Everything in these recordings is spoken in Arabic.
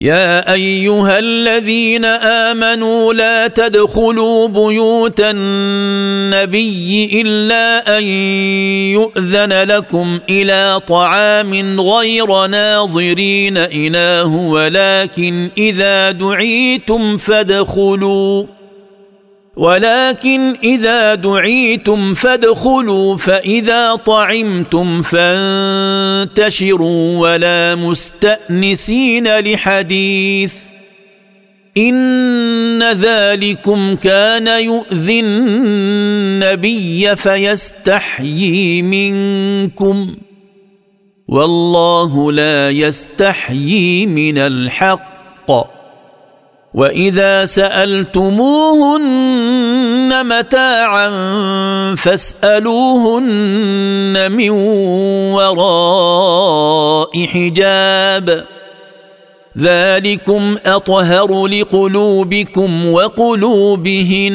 يا أيها الذين آمنوا لا تدخلوا بيوت النبي إلا أن يؤذن لكم إلى طعام غير ناظرين إناه ولكن إذا دعيتم فادخلوا فإذا طعمتم فانتشروا ولا مستأنسين لحديث إن ذلكم كان يؤذي النبي فيستحيي منكم والله لا يستحيي من الحق وإذا سألتموهن متاعا فاسألوهن من وراء حجاب ذلكم أطهر لقلوبكم وقلوبهن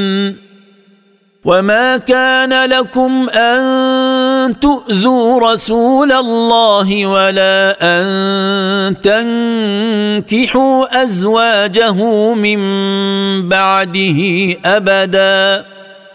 وما كان لكم أن تؤذوا رسول الله ولا أن تنكحوا أزواجه من بعده أبدا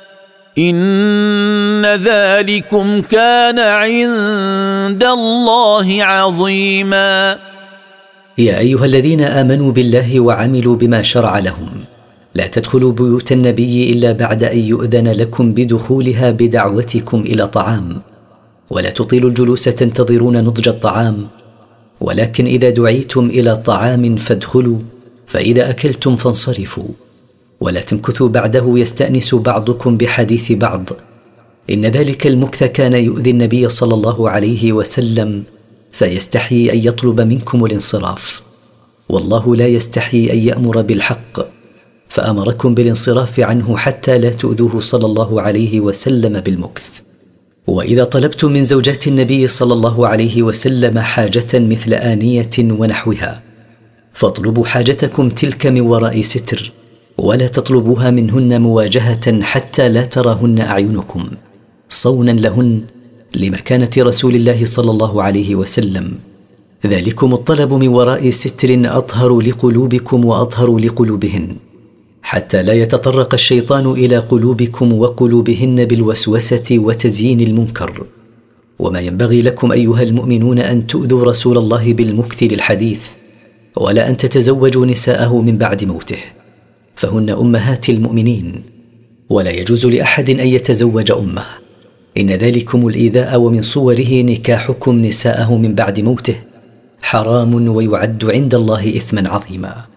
إن ذلكم كان عند الله عظيما. يا أيها الذين آمنوا بالله وعملوا بما شرع لهم لا تدخلوا بيوت النبي إلا بعد أن يؤذن لكم بدخولها بدعوتكم إلى طعام ولا تطيلوا الجلوس تنتظرون نضج الطعام ولكن إذا دعيتم إلى طعام فادخلوا فإذا أكلتم فانصرفوا ولا تمكثوا بعده يستأنس بعضكم بحديث بعض إن ذلك المكث كان يؤذي النبي صلى الله عليه وسلم فيستحيي أن يطلب منكم الانصراف والله لا يستحيي أن يأمر بالحق فأمركم بالانصراف عنه حتى لا تؤذوه صلى الله عليه وسلم بالمكث. وإذا طلبتم من زوجات النبي صلى الله عليه وسلم حاجة مثل آنية ونحوها فاطلبوا حاجتكم تلك من وراء ستر ولا تطلبوها منهن مواجهة حتى لا تراهن أعينكم صونا لهن لمكانة رسول الله صلى الله عليه وسلم ذلكم الطلب من وراء ستر أطهر لقلوبكم وأطهر لقلوبهن حتى لا يتطرق الشيطان إلى قلوبكم وقلوبهن بالوسوسة وتزيين المنكر. وما ينبغي لكم أيها المؤمنون أن تؤذوا رسول الله بالمكث للحديث ولا أن تتزوجوا نساءه من بعد موته فهن أمهات المؤمنين ولا يجوز لأحد أن يتزوج أمه إن ذلكم الإيذاء ومن صوره نكاحكم نساءه من بعد موته حرام ويعد عند الله إثما عظيما.